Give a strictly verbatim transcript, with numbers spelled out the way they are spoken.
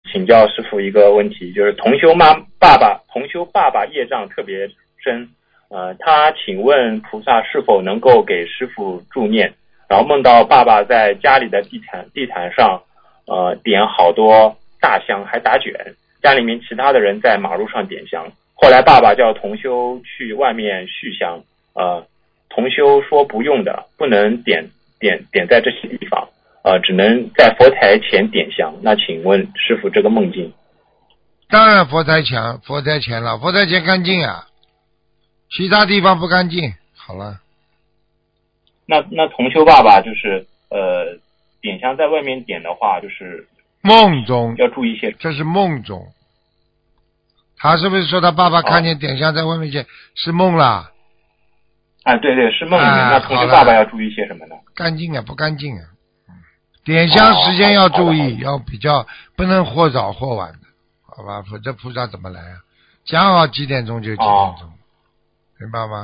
请教师傅一个问题，就是同修妈爸爸同修爸爸业障特别深，呃，他请问菩萨是否能够给师傅助念，然后梦到爸爸在家里的地毯地毯上，呃，点好多大香，还打卷，家里面其他的人在马路上点香，后来爸爸叫同修去外面续香，呃，同修说不用的，不能点点点在这些地方。呃，只能在佛台前点香。那请问师傅，这个梦境？ 当然佛台前，佛台前了，佛台前干净啊，其他地方不干净。好了。 那那同修爸爸就是呃，点香在外面点的话，就是梦中要注意些。 这是梦中。他是不是说他爸爸看见点香在外面去、哦、是梦啦？ 啊，对对，是梦里面。 啊、 那同修爸爸要注意些什么呢？ 干净啊，不干净啊。点香时间要注意，要比较不能或早或晚的，好吧？否则菩萨怎么来啊？讲好几点钟就几点钟，明白吗？